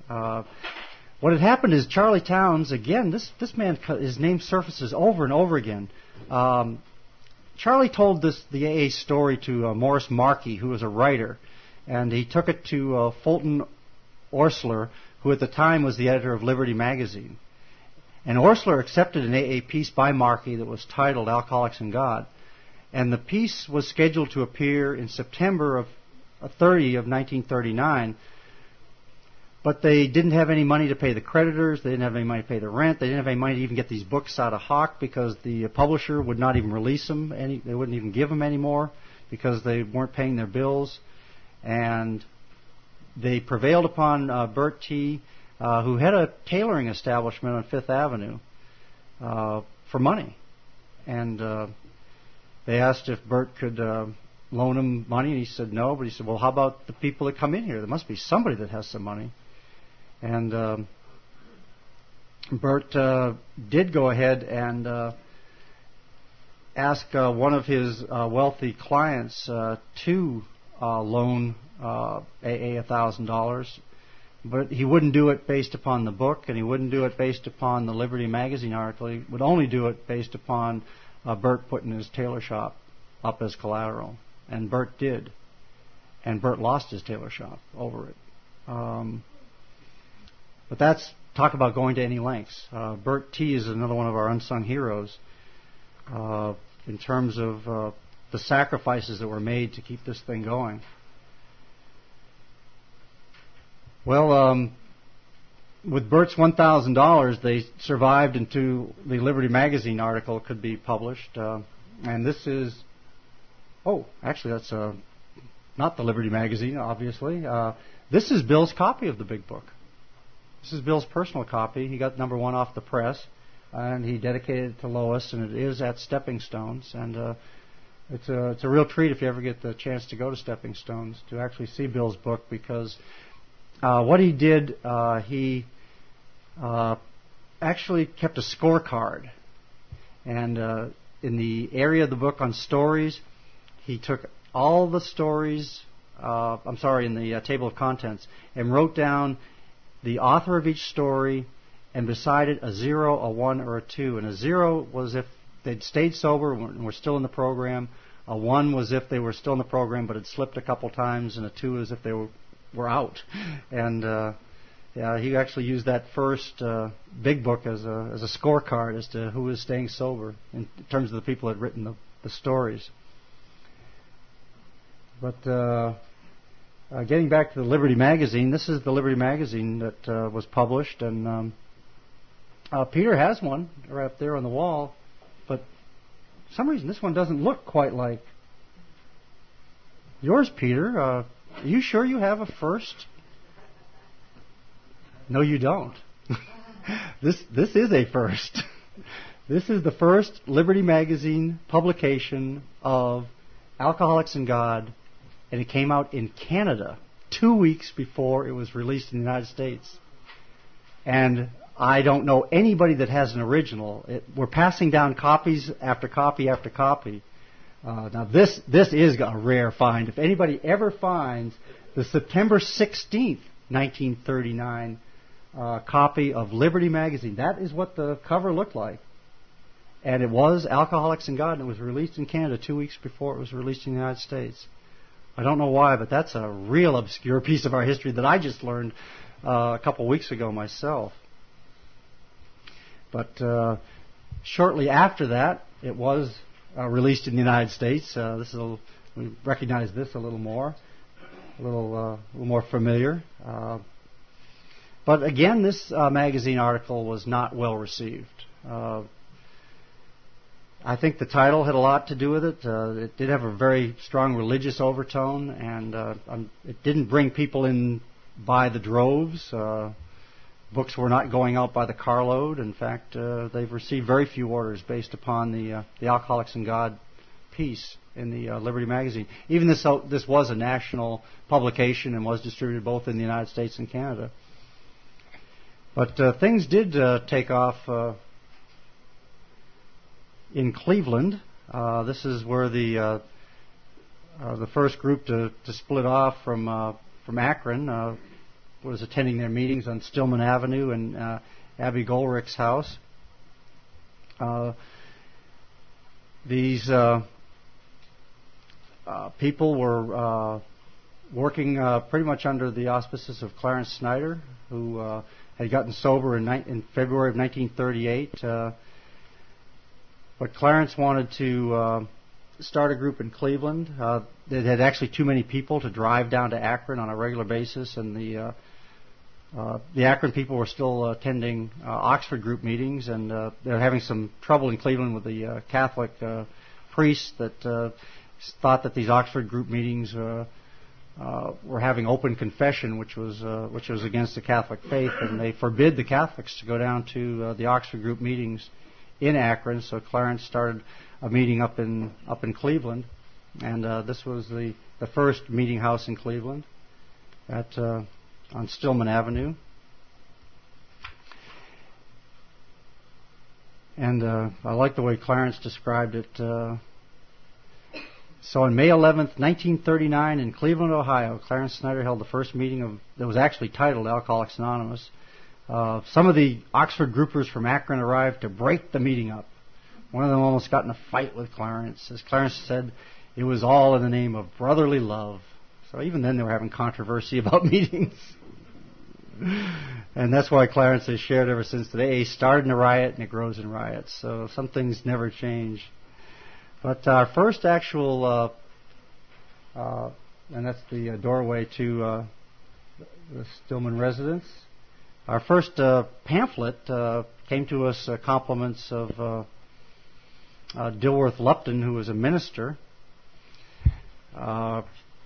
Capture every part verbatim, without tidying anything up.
Uh, what had happened is Charlie Towns, again, this, this man, his name surfaces over and over again. Um, Charlie told this the A A story to uh, Morris Markey, who was a writer, and he took it to uh, Fulton Orsler, who at the time was the editor of Liberty Magazine. And Orsler accepted an A A piece by Markey that was titled Alcoholics and God. And the piece was scheduled to appear in September of uh, thirty of nineteen thirty-nine. But they didn't have any money to pay the creditors. They didn't have any money to pay the rent. They didn't have any money to even get these books out of Hawk because the publisher would not even release them. Any, they wouldn't even give them anymore because they weren't paying their bills. And they prevailed upon uh, Bert T., uh, who had a tailoring establishment on Fifth Avenue, uh, for money. And uh, they asked if Bert could uh, loan him money, and he said no. But he said, well, how about the people that come in here? There must be somebody that has some money. And um, Bert uh, did go ahead and uh, ask uh, one of his uh, wealthy clients uh, to uh, loan uh, A A one thousand dollars. But he wouldn't do it based upon the book, and he wouldn't do it based upon the Liberty Magazine article. He would only do it based upon uh, Bert putting his tailor shop up as collateral. And Bert did. And Bert lost his tailor shop over it. Um, But that's, talk about going to any lengths. Uh, Bert T. is another one of our unsung heroes uh, in terms of uh, the sacrifices that were made to keep this thing going. Well, um, with Bert's one thousand dollars, they survived until the Liberty Magazine article could be published. Uh, and this is, oh, actually that's uh, not the Liberty Magazine, obviously. Uh, this is Bill's copy of the big book. This is Bill's personal copy. He got number one off the press, and he dedicated it to Lois, and it is at Stepping Stones. And uh, it's a it's a real treat if you ever get the chance to go to Stepping Stones to actually see Bill's book, because uh, what he did, uh, he uh, actually kept a scorecard. And uh, in the area of the book on stories, he took all the stories, uh, I'm sorry, in the uh, table of contents, and wrote down the author of each story, and beside it a zero, a one, or a two. And a zero was if they'd stayed sober and were still in the program. A one was if they were still in the program but had slipped a couple times, and a two is if they were, were out. And uh, yeah, he actually used that first uh, big book as a as a scorecard as to who was staying sober in terms of the people that had written the, the stories. But Uh, Uh, getting back to the Liberty Magazine, this is the Liberty Magazine that uh, was published, and um, uh, Peter has one right up there on the wall, but for some reason this one doesn't look quite like yours, Peter. Uh, are you sure you have a first? No, you don't. this this is a first. This is the first Liberty Magazine publication of Alcoholics and God. And it came out in Canada two weeks before it was released in the United States. And I don't know anybody that has an original. It, we're passing down copies after copy after copy. Uh, now this this is a rare find. If anybody ever finds the September sixteenth, nineteen thirty-nine uh, copy of Liberty Magazine, that is what the cover looked like. And it was Alcoholics and God, and it was released in Canada two weeks before it was released in the United States. I don't know why, but that's a real obscure piece of our history that I just learned uh, a couple weeks ago myself. But uh, shortly after that, it was uh, released in the United States. Uh, this is a, we recognize this a little more, a little, uh, a little more familiar. Uh, but again, this uh, magazine article was not well received. Uh, I think the title had a lot to do with it. Uh, it did have a very strong religious overtone, and uh, um, it didn't bring people in by the droves. Uh, books were not going out by the carload. In fact, uh, they've received very few orders based upon the uh, the Alcoholics and God piece in the uh, Liberty Magazine. Even this uh, this was a national publication and was distributed both in the United States and Canada. But uh, things did uh, take off uh, in Cleveland. Uh, this is where the uh, uh, the first group to, to split off from uh, from Akron uh, was attending their meetings on Stillman Avenue in uh, Abby Goldrick's house. Uh, these uh, uh, people were uh, working uh, pretty much under the auspices of Clarence Snyder, who uh, had gotten sober in, ni- in February of nineteen thirty-eight. Uh, but Clarence wanted to uh, start a group in Cleveland. Uh, it had actually too many people to drive down to Akron on a regular basis, and the uh, uh, the Akron people were still attending uh, Oxford group meetings, and uh, they're having some trouble in Cleveland with the uh, Catholic uh, priests that uh, thought that these Oxford group meetings uh, uh, were having open confession, which was uh, which was against the Catholic faith, and they forbid the Catholics to go down to uh, the Oxford group meetings in Akron. So Clarence started a meeting up in up in Cleveland, and uh, this was the, the first meeting house in Cleveland at uh, on Stillman Avenue. And uh, I like the way Clarence described it. Uh, so on May eleventh, nineteen thirty-nine, in Cleveland, Ohio, Clarence Snyder held the first meeting of that was actually titled Alcoholics Anonymous. Uh, some of the Oxford groupers from Akron arrived to break the meeting up. One of them almost got in a fight with Clarence. As Clarence said, it was all in the name of brotherly love. So even then they were having controversy about meetings. And that's why Clarence has shared ever since today. It started in a riot and it grows in riots. So some things never change. But our first actual, uh, uh, and that's the uh, doorway to uh, the Stillman residence. Our first uh, pamphlet uh, came to us uh, compliments of uh, uh, Dilworth Lupton, who was a minister. Uh,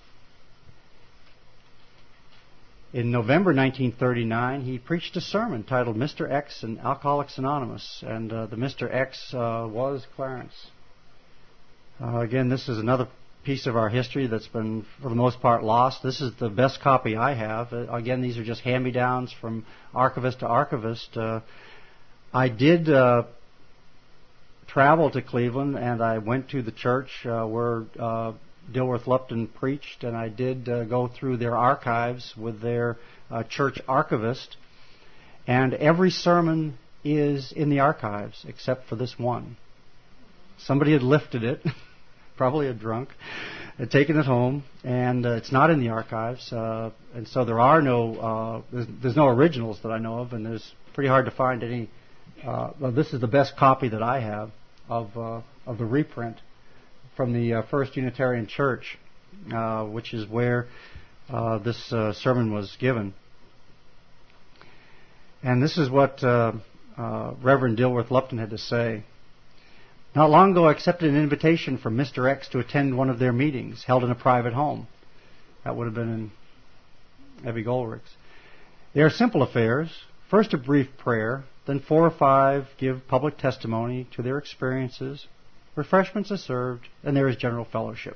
in November nineteen thirty-nine, he preached a sermon titled Mister X and Alcoholics Anonymous, and uh, the Mister X uh, was Clarence. Uh, again, this is another piece of our history that's been, for the most part, lost. This is the best copy I have. Uh, again, these are just hand-me-downs from archivist to archivist. Uh, I did uh, travel to Cleveland, and I went to the church uh, where uh, Dilworth Lupton preached, and I did uh, go through their archives with their uh, church archivist, and every sermon is in the archives except for this one. Somebody had lifted it, probably a drunk, had taken it home, and uh, it's not in the archives, uh, and so there are no uh, there's, there's no originals that I know of, and there's pretty hard to find any. Uh, well, this is the best copy that I have of uh, of the reprint from the uh, First Unitarian Church, uh, which is where uh, this uh, sermon was given. And this is what uh, uh, Reverend Dilworth Lupton had to say. Not long ago, I accepted an invitation from Mister X to attend one of their meetings, held in a private home. That would have been in Abby Goldrick's. They are simple affairs. First a brief prayer, then four or five give public testimony to their experiences. Refreshments are served, and there is general fellowship.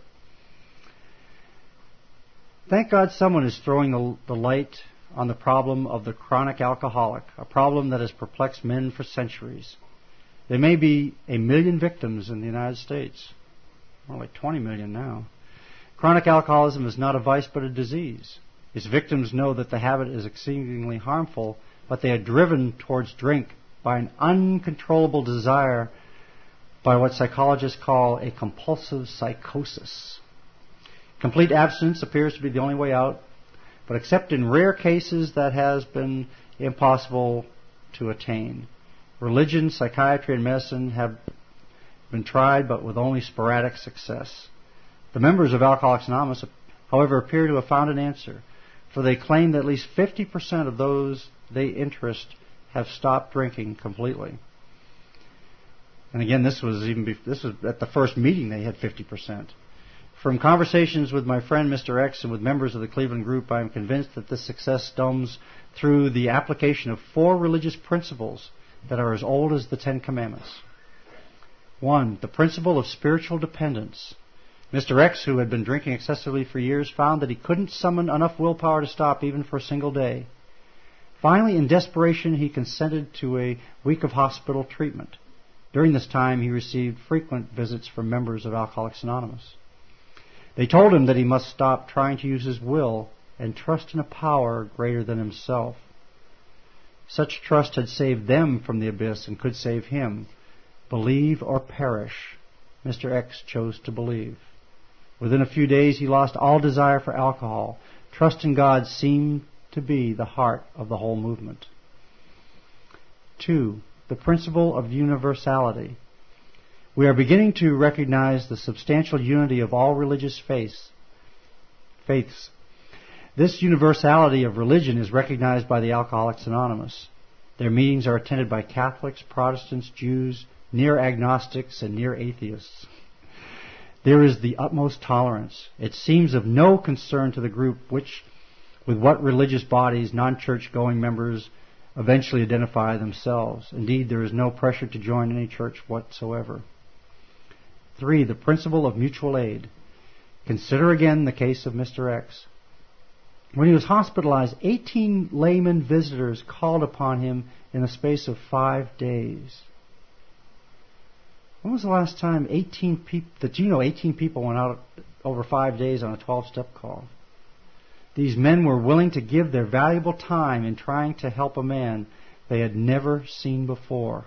Thank God someone is throwing the, the light on the problem of the chronic alcoholic, a problem that has perplexed men for centuries. There may be a million victims in the United States. More like twenty million now. Chronic alcoholism is not a vice but a disease. Its victims know that the habit is exceedingly harmful, but they are driven towards drink by an uncontrollable desire, by what psychologists call a compulsive psychosis. Complete abstinence appears to be the only way out, but except in rare cases that has been impossible to attain. Religion, psychiatry, and medicine have been tried, but with only sporadic success. The members of Alcoholics Anonymous, however, appear to have found an answer, for they claim that at least fifty percent of those they interest have stopped drinking completely. And again, this was even bef- this was at the first meeting they had fifty percent. From conversations with my friend Mister X and with members of the Cleveland group, I am convinced that this success stems through the application of four religious principles that are as old as the Ten Commandments. One, the principle of spiritual dependence. Mister X, who had been drinking excessively for years, found that he couldn't summon enough willpower to stop even for a single day. Finally, in desperation, he consented to a week of hospital treatment. During this time, he received frequent visits from members of Alcoholics Anonymous. They told him that he must stop trying to use his will and trust in a power greater than himself. Such trust had saved them from the abyss and could save him. Believe or perish. Mister X chose to believe. Within a few days he lost all desire for alcohol. Trust in God seemed to be the heart of the whole movement. Two, the principle of universality. We are beginning to recognize the substantial unity of all religious faiths. faiths. This universality of religion is recognized by the Alcoholics Anonymous. Their meetings are attended by Catholics, Protestants, Jews, near agnostics, and near atheists. There is the utmost tolerance. It seems of no concern to the group which, with what religious bodies non-church going members eventually identify themselves. Indeed, there is no pressure to join any church whatsoever. Three, the principle of mutual aid. Consider again the case of Mister X. When he was hospitalized, eighteen layman visitors called upon him in the space of five days. When was the last time eighteen people, that you know, eighteen people went out over five days on a twelve-step call? These men were willing to give their valuable time in trying to help a man they had never seen before.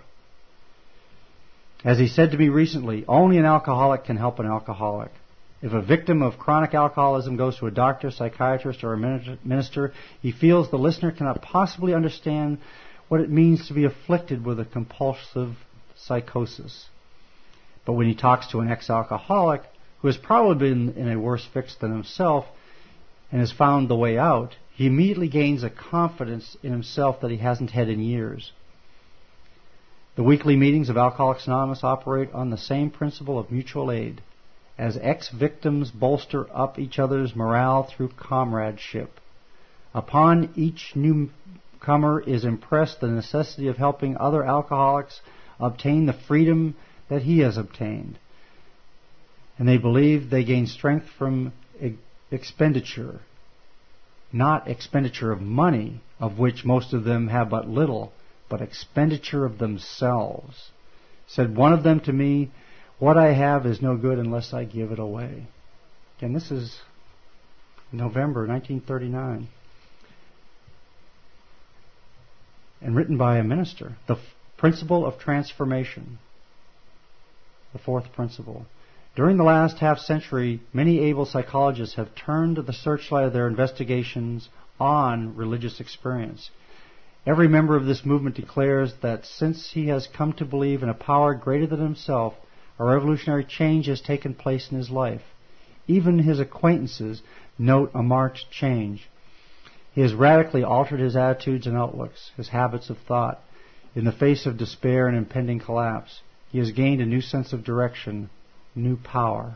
As he said to me recently, only an alcoholic can help an alcoholic. If a victim of chronic alcoholism goes to a doctor, psychiatrist, or a minister, he feels the listener cannot possibly understand what it means to be afflicted with a compulsive psychosis. But when he talks to an ex-alcoholic who has probably been in a worse fix than himself and has found the way out, he immediately gains a confidence in himself that he hasn't had in years. The weekly meetings of Alcoholics Anonymous operate on the same principle of mutual aid. As ex-victims bolster up each other's morale through comradeship. Upon each newcomer is impressed the necessity of helping other alcoholics obtain the freedom that he has obtained. And they believe they gain strength from e- expenditure, not expenditure of money, of which most of them have but little, but expenditure of themselves. Said one of them to me, "What I have is no good unless I give it away." Again, this is November nineteen thirty-nine. And written by a minister. The f- principle of transformation. The fourth principle. During the last half century, many able psychologists have turned the searchlight of their investigations on religious experience. Every member of this movement declares that since he has come to believe in a power greater than himself, a revolutionary change has taken place in his life. Even his acquaintances note a marked change. He has radically altered his attitudes and outlooks, his habits of thought. In the face of despair and impending collapse, he has gained a new sense of direction, new power.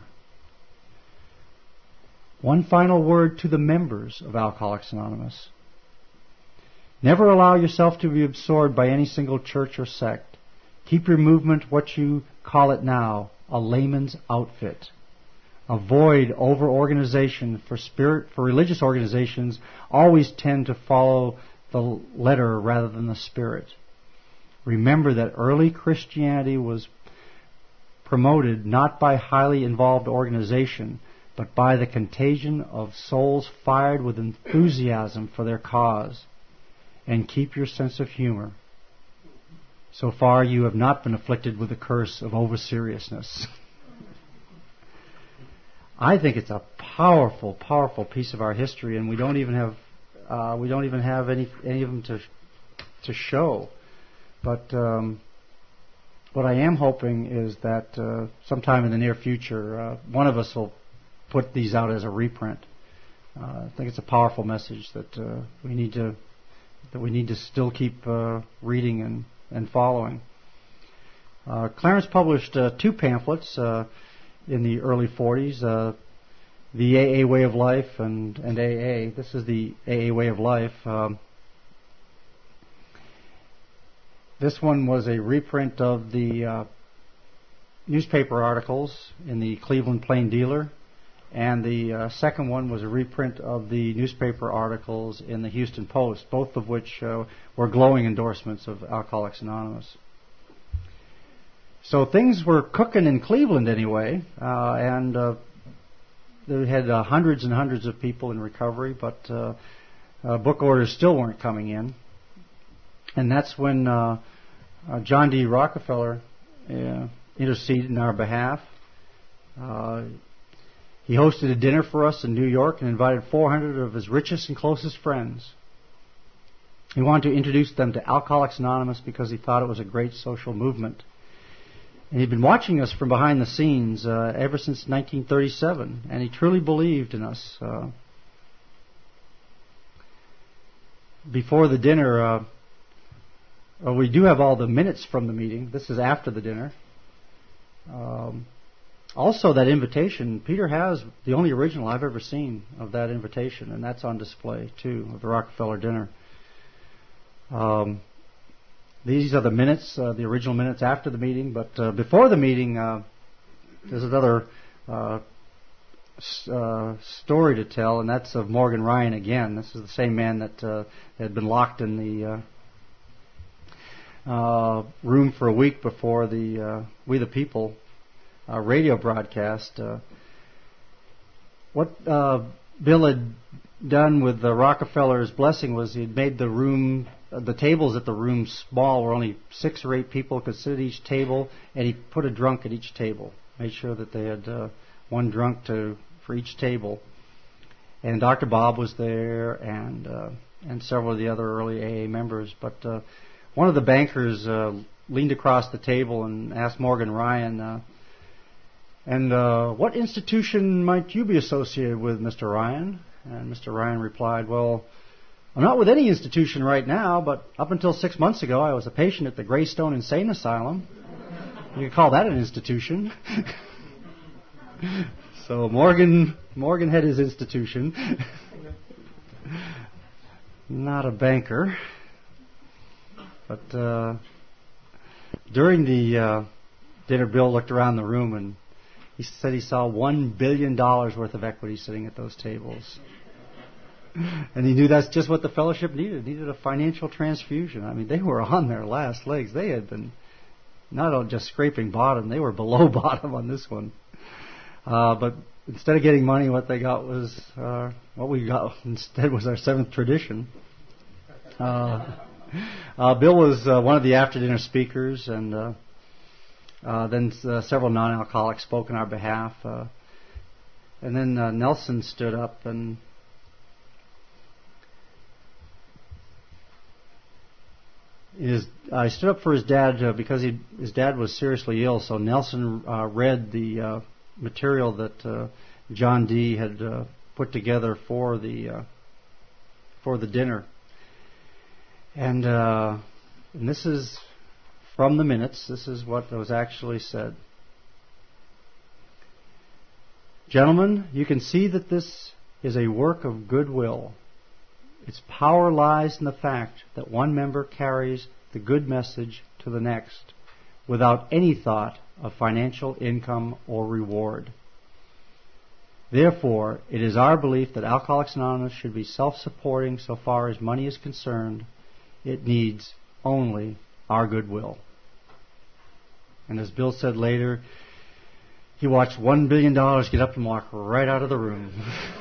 One final word to the members of Alcoholics Anonymous. Never allow yourself to be absorbed by any single church or sect. Keep your movement what you call it now, a layman's outfit. Avoid over-organization, for spirit, for religious organizations always tend to follow the letter rather than the spirit. Remember that early Christianity was promoted not by highly involved organization, but by the contagion of souls fired with enthusiasm for their cause. And keep your sense of humor. So far, you have not been afflicted with the curse of over-seriousness. I think it's a powerful, powerful piece of our history, and we don't even have uh, we don't even have any any of them to to show. But um, what I am hoping is that uh, sometime in the near future, uh, one of us will put these out as a reprint. Uh, I think it's a powerful message that uh, we need to that we need to still keep uh, reading and and following. Uh, Clarence published uh, two pamphlets uh, in the early forties, uh, The A A Way of Life and, and A A. This is the A A Way of Life. Um, this one was a reprint of the uh, newspaper articles in the Cleveland Plain Dealer, and the uh, second one was a reprint of the newspaper articles in the Houston Post, both of which uh, were glowing endorsements of Alcoholics Anonymous. So things were cooking in Cleveland anyway, uh, and uh, they had uh, hundreds and hundreds of people in recovery, but uh, uh, book orders still weren't coming in. And that's when uh, uh, John D. Rockefeller uh, interceded in our behalf. Uh, he hosted a dinner for us in New York and invited four hundred of his richest and closest friends. He wanted to introduce them to Alcoholics Anonymous because he thought it was a great social movement. And he'd been watching us from behind the scenes uh, ever since nineteen thirty-seven, and he truly believed in us. Uh, before the dinner, uh, well, we do have all the minutes from the meeting. This is after the dinner. Um, also, that invitation, Peter has the only original I've ever seen of that invitation, and that's on display, too, of the Rockefeller dinner. Um, these are the minutes, uh, the original minutes after the meeting, but uh, before the meeting, uh, there's another uh, s- uh, story to tell, and that's of Morgan Ryan again. This is the same man that uh, had been locked in the uh, uh, room for a week before the uh, We the People uh, radio broadcast. Uh, what uh, Bill had done with the Rockefeller's blessing was he had made the room, uh, the tables at the room small, where only six or eight people could sit at each table, and he put a drunk at each table. Made sure that they had uh, one drunk to for each table. And Doctor Bob was there, and uh, and several of the other early A A members. But uh, one of the bankers uh, leaned across the table and asked Morgan Ryan, uh, and uh, what institution might you be associated with, Mister Ryan? And Mister Ryan replied, well, I'm not with any institution right now, but up until six months ago, I was a patient at the Greystone Insane Asylum. You could call that an institution. So Morgan Morgan had his institution. Not a banker. But uh, during the uh, dinner, Bill looked around the room and he said he saw one billion dollars worth of equity sitting at those tables. And he knew that's just what the fellowship needed. It needed a financial transfusion. I mean, they were on their last legs. They had been not just scraping bottom, they were below bottom on this one. Uh, but instead of getting money, what they got was, uh, what we got instead was our seventh tradition. Uh, uh, Bill was uh, one of the after-dinner speakers, and uh, uh, then uh, several non-alcoholics spoke on our behalf. Uh, and then uh, Nelson stood up and His, I stood up for his dad uh, because he, his dad was seriously ill. So Nelson uh, read the uh, material that uh, John D. had uh, put together for the uh, for the dinner, and uh, and this is from the minutes. This is what was actually said. Gentlemen, you can see that this is a work of goodwill. Its power lies in the fact that one member carries the good message to the next without any thought of financial income or reward. Therefore, it is our belief that Alcoholics Anonymous should be self-supporting so far as money is concerned. It needs only our goodwill. And as Bill said later, he watched one billion dollars get up and walk right out of the room.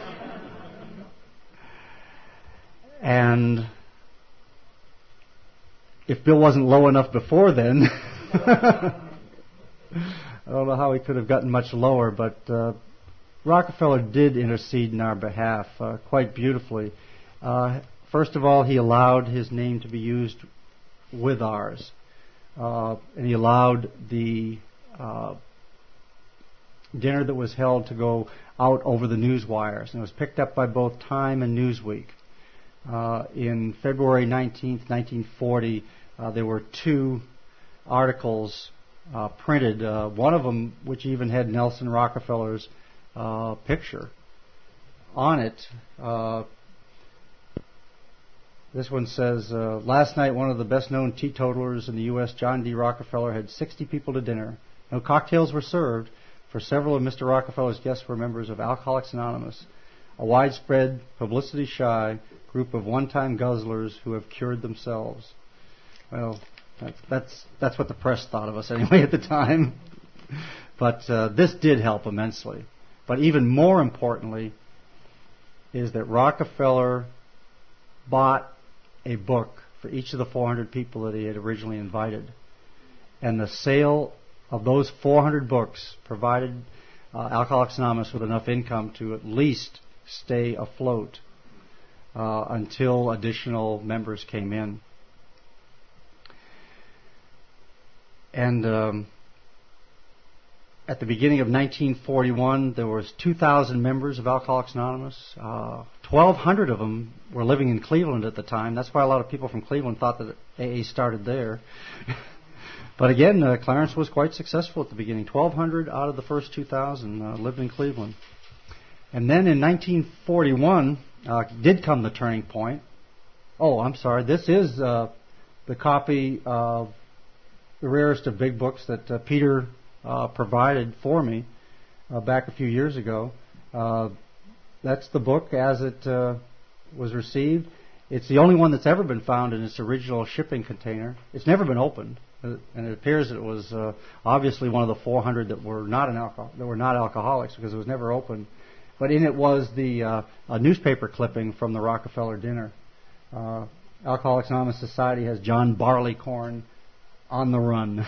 And if Bill wasn't low enough before then, I don't know how he could have gotten much lower, but uh, Rockefeller did intercede in our behalf uh, quite beautifully. Uh, first of all, he allowed his name to be used with ours, uh, and he allowed the uh, dinner that was held to go out over the news wires, and it was picked up by both Time and Newsweek. Uh, in February nineteenth, nineteen forty, uh, there were two articles uh, printed, uh, one of them which even had Nelson Rockefeller's uh, picture on it. Uh, this one says, uh, last night one of the best-known teetotalers in the U S, John D. Rockefeller, had sixty people to dinner. No cocktails were served, for several of Mister Rockefeller's guests were members of Alcoholics Anonymous, a widespread, publicity-shy group of one-time guzzlers who have cured themselves. Well, that's that's, that's what the press thought of us anyway at the time. But uh, this did help immensely. But even more importantly is that Rockefeller bought a book for each of the four hundred people that he had originally invited. And the sale of those four hundred books provided uh, Alcoholics Anonymous with enough income to at least stay afloat uh, until additional members came in. And um, at the beginning of nineteen forty-one, there was two thousand members of Alcoholics Anonymous. Uh, twelve hundred of them were living in Cleveland at the time. That's why a lot of people from Cleveland thought that A A started there. But again, uh, Clarence was quite successful at the beginning. twelve hundred out of the first two thousand uh, lived in Cleveland. And then in nineteen forty-one uh, did come the turning point. Oh, I'm sorry. This is uh, the copy of the rarest of big books that uh, Peter uh, provided for me uh, back a few years ago. Uh, that's the book as it uh, was received. It's the only one that's ever been found in its original shipping container. It's never been opened, uh, and it appears that it was uh, obviously one of the four hundred that were not an alcohol that were not alcoholics because it was never opened. But in it was the uh, a newspaper clipping from the Rockefeller dinner. Uh, Alcoholics Anonymous Society has John Barleycorn on the run.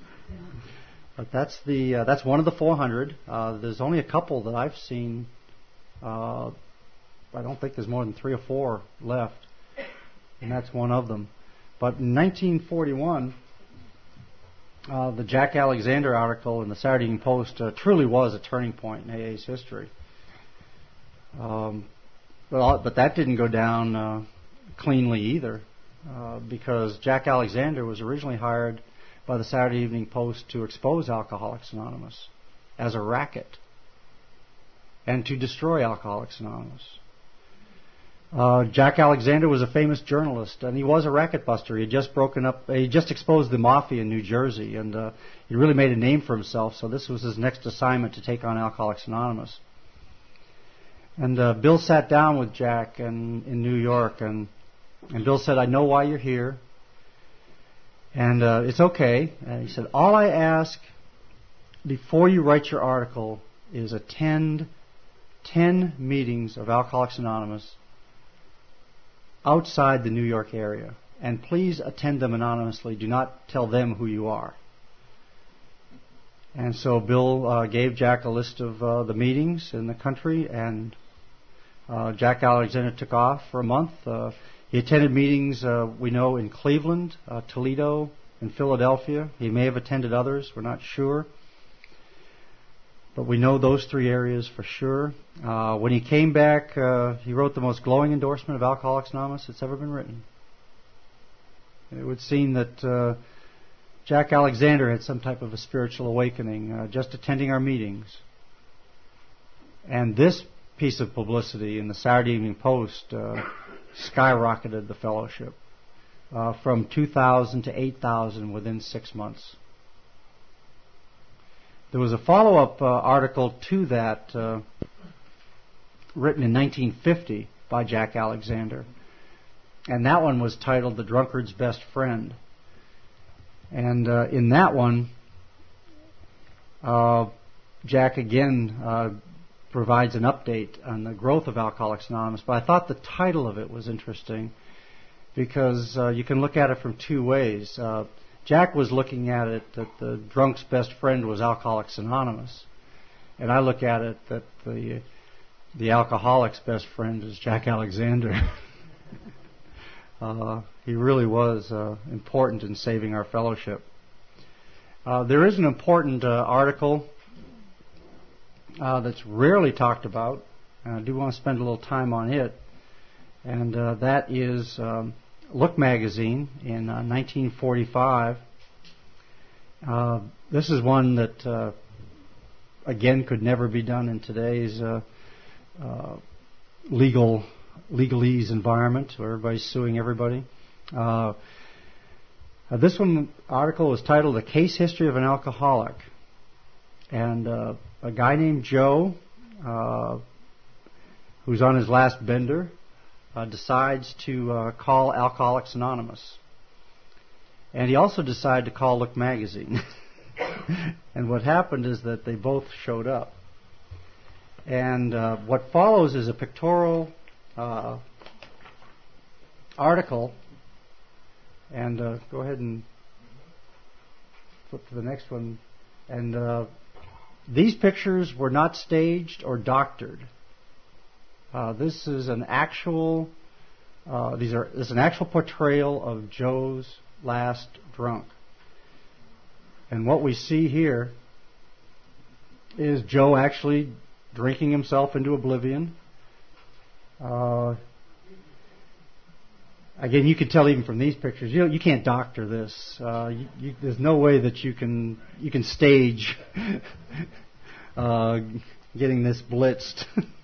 But that's the uh, that's one of the four hundred. Uh, there's only a couple that I've seen. Uh, I don't think there's more than three or four left, and that's one of them. But in nineteen forty-one, uh, the Jack Alexander article in the Saturday Evening Post uh, truly was a turning point in A A's history. Um, but, but that didn't go down uh, cleanly either. Uh, because Jack Alexander was originally hired by the Saturday Evening Post to expose Alcoholics Anonymous as a racket and to destroy Alcoholics Anonymous. Uh, Jack Alexander was a famous journalist, and he was a racket buster. He had just broken up, he just exposed the mafia in New Jersey, and uh, he really made a name for himself, so this was his next assignment to take on Alcoholics Anonymous. And uh, Bill sat down with Jack in, in New York, and And Bill said, I know why you're here, and uh, it's okay. And he said, all I ask before you write your article is attend ten meetings of Alcoholics Anonymous outside the New York area. And please attend them anonymously. Do not tell them who you are. And so Bill uh, gave Jack a list of uh, the meetings in the country, and uh, Jack Alexander took off for a month. Uh, He attended meetings, uh, we know, in Cleveland, uh, Toledo, and Philadelphia. He may have attended others. We're not sure. But we know those three areas for sure. Uh, when he came back, uh, he wrote the most glowing endorsement of Alcoholics Anonymous that's ever been written. It would seem that uh, Jack Alexander had some type of a spiritual awakening uh, just attending our meetings. And this piece of publicity in the Saturday Evening Post uh, skyrocketed the fellowship uh, from two thousand to eight thousand within six months. There was a follow-up uh, article to that uh, written in nineteen fifty by Jack Alexander, and that one was titled The Drunkard's Best Friend. And uh, in that one, uh, Jack again uh, provides an update on the growth of Alcoholics Anonymous, but I thought the title of it was interesting because uh, you can look at it from two ways. Uh, Jack was looking at it that the drunk's best friend was Alcoholics Anonymous, and I look at it that the the alcoholic's best friend is Jack Alexander. uh, he really was uh, important in saving our fellowship. Uh, there is an important uh, article Uh, that's rarely talked about, and I do want to spend a little time on it, and uh, that is um, Look magazine in uh, nineteen forty-five. Uh, this is one that, uh, again, could never be done in today's uh, uh, legal legalese environment where everybody's suing everybody. Uh, uh, this one article is titled "A Case History of an Alcoholic," and uh, a guy named Joe, uh, who's on his last bender, uh, decides to uh, call Alcoholics Anonymous. And he also decided to call Look magazine. And what happened is that they both showed up. And uh, what follows is a pictorial uh, article. And uh, go ahead and flip to the next one. And uh, these pictures were not staged or doctored. Uh, this is an actual. Uh, these are. This is an actual portrayal of Joe's last drunk. And what we see here is Joe actually drinking himself into oblivion. Uh, again, you can tell even from these pictures, you know, you can't doctor this. Uh, you, you, there's no way that you can you can stage uh, getting this blitzed.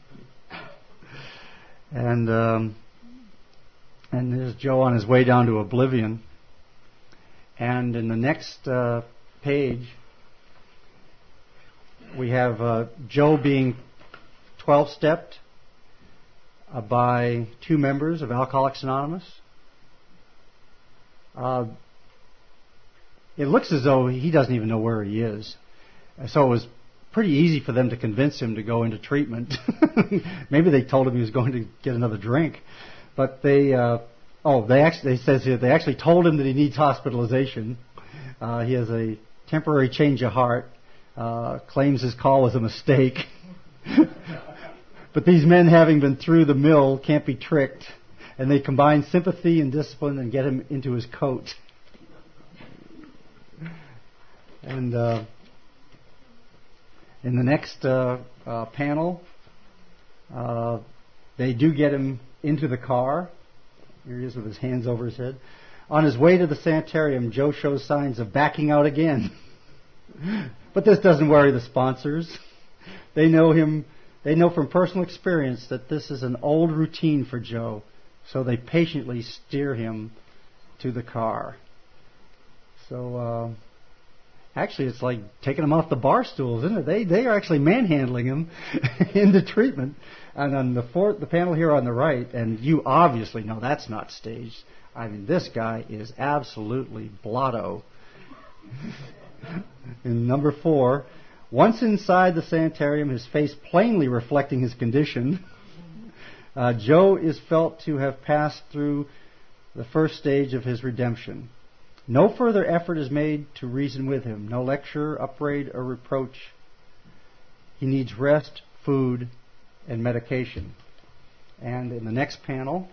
and um, and there's Joe on his way down to oblivion. And in the next uh, page, we have uh, Joe being twelve-stepped uh, by two members of Alcoholics Anonymous. Uh, it looks as though he doesn't even know where he is. So it was pretty easy for them to convince him to go into treatment. Maybe they told him he was going to get another drink. But they, uh, oh, they actually, they says here, they actually told him that he needs hospitalization. Uh, he has a temporary change of heart. Uh, claims his call was a mistake. But these men, having been through the mill, can't be tricked. And they combine sympathy and discipline and get him into his coat. And uh, in the next uh, uh, panel, uh, they do get him into the car. Here he is with his hands over his head. On his way to the sanitarium, Joe shows signs of backing out again. But this doesn't worry the sponsors. They know him. They know from personal experience that this is an old routine for Joe. So they patiently steer him to the car. So uh, actually, it's like taking him off the bar stools, isn't it? They they are actually manhandling him into treatment. And on the fourth, the panel here on the right, and you obviously know that's not staged. I mean, this guy is absolutely blotto. In number four, once inside the sanitarium, his face plainly reflecting his condition, uh, Joe is felt to have passed through the first stage of his redemption. No further effort is made to reason with him. No lecture, upbraid, or reproach. He needs rest, food, and medication. And in the next panel,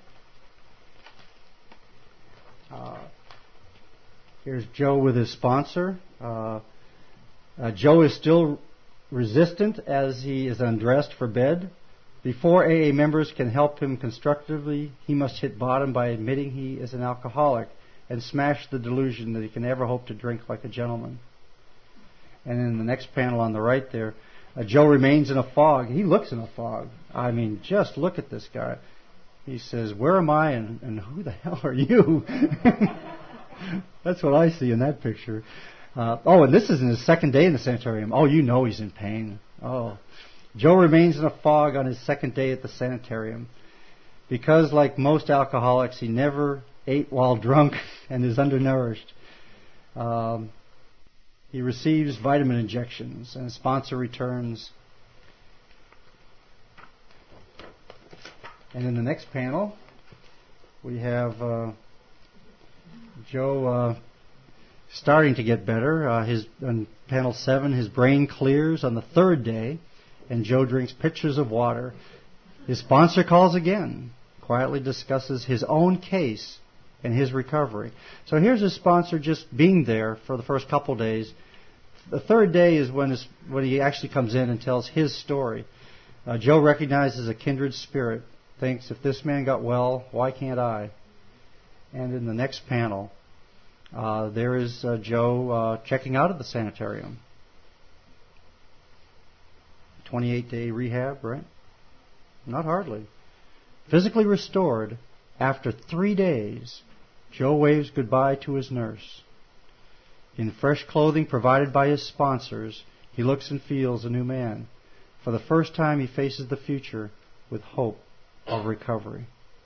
uh, here's Joe with his sponsor. Uh, uh, Joe is still resistant as he is undressed for bed. Before A A members can help him constructively, he must hit bottom by admitting he is an alcoholic and smash the delusion that he can ever hope to drink like a gentleman. And in the next panel on the right there, uh, Joe remains in a fog. He looks in a fog. I mean, just look at this guy. He says, "Where am I and, and who the hell are you?" That's what I see in that picture. Uh, oh, and this is in his second day in the sanitarium. Oh, you know he's in pain. Oh, Joe remains in a fog on his second day at the sanitarium. Because, like most alcoholics, he never ate while drunk and is undernourished. Um, he receives vitamin injections, and his sponsor returns. And in the next panel, we have uh, Joe uh, starting to get better. Uh, his on panel seven, his brain clears on the third day, and Joe drinks pitchers of water. His sponsor calls again, quietly discusses his own case and his recovery. So here's his sponsor just being there for the first couple days. The third day is when, his, when he actually comes in and tells his story. Uh, Joe recognizes a kindred spirit, thinks, if this man got well, why can't I? And in the next panel, uh, there is uh, Joe uh, checking out of the sanitarium. twenty-eight day rehab, right? Not hardly. Physically restored, after three days, Joe waves goodbye to his nurse. In fresh clothing provided by his sponsors, he looks and feels a new man. For the first time, he faces the future with hope of recovery.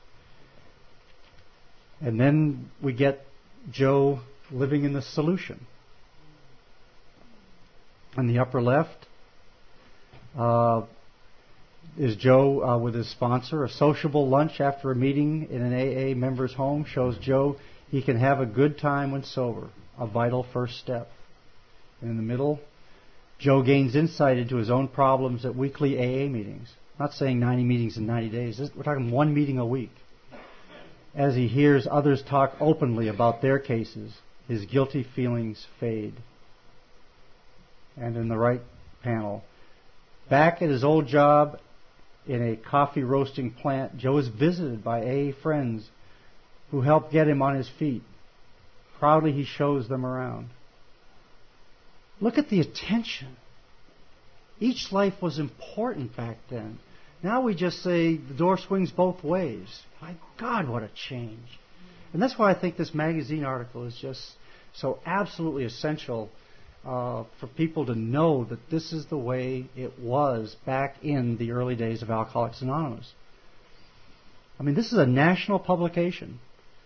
And then we get Joe living in the solution. In the upper left, uh, is Joe uh, with his sponsor. A sociable lunch after a meeting in an A A member's home shows Joe he can have a good time when sober, a vital first step. And in the middle, Joe gains insight into his own problems at weekly A A meetings. I'm not saying ninety meetings in ninety days. We're talking one meeting a week. As he hears others talk openly about their cases, his guilty feelings fade. And in the right panel, back at his old job in a coffee roasting plant, Joe is visited by A A friends who help get him on his feet. Proudly he shows them around. Look at the attention. Each life was important back then. Now we just say the door swings both ways. My God, what a change. And that's why I think this magazine article is just so absolutely essential uh, for people to know that this is the way it was back in the early days of Alcoholics Anonymous. I mean, this is a national publication.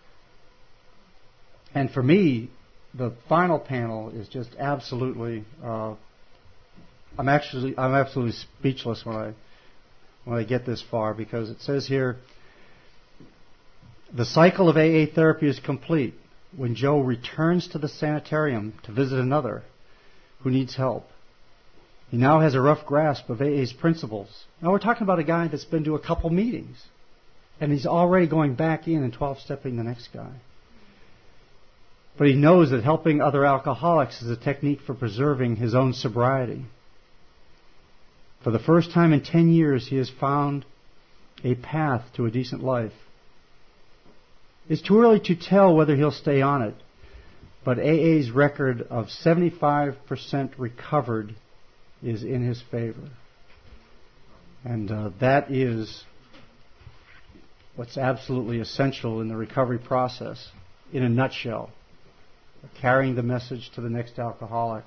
And for me, the final panel is just absolutely, uh, I'm actually, I'm absolutely speechless when I, when I get this far, because it says here, the cycle of A A therapy is complete when Joe returns to the sanitarium to visit another who needs help. He now has a rough grasp of A A's principles. Now we're talking about a guy that's been to a couple meetings, and he's already going back in and twelve-stepping the next guy. But he knows that helping other alcoholics is a technique for preserving his own sobriety. For the first time in ten years, he has found a path to a decent life. It's too early to tell whether he'll stay on it, but A A's record of seventy-five percent recovered is in his favor. And uh, that is what's absolutely essential in the recovery process, in a nutshell. Carrying the message to the next alcoholic.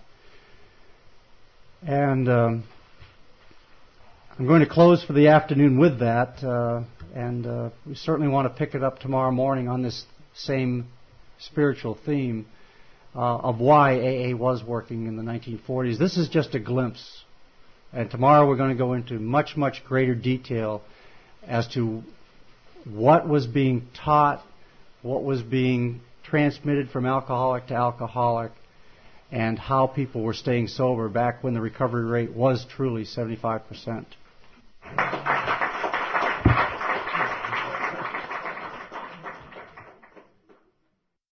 And um, I'm going to close for the afternoon with that, uh, and uh, we certainly want to pick it up tomorrow morning on this same spiritual theme uh, of why A A was working in the nineteen forties. This is just a glimpse, and tomorrow we're going to go into much, much greater detail as to what was being taught, what was being transmitted from alcoholic to alcoholic, and how people were staying sober back when the recovery rate was truly seventy-five percent.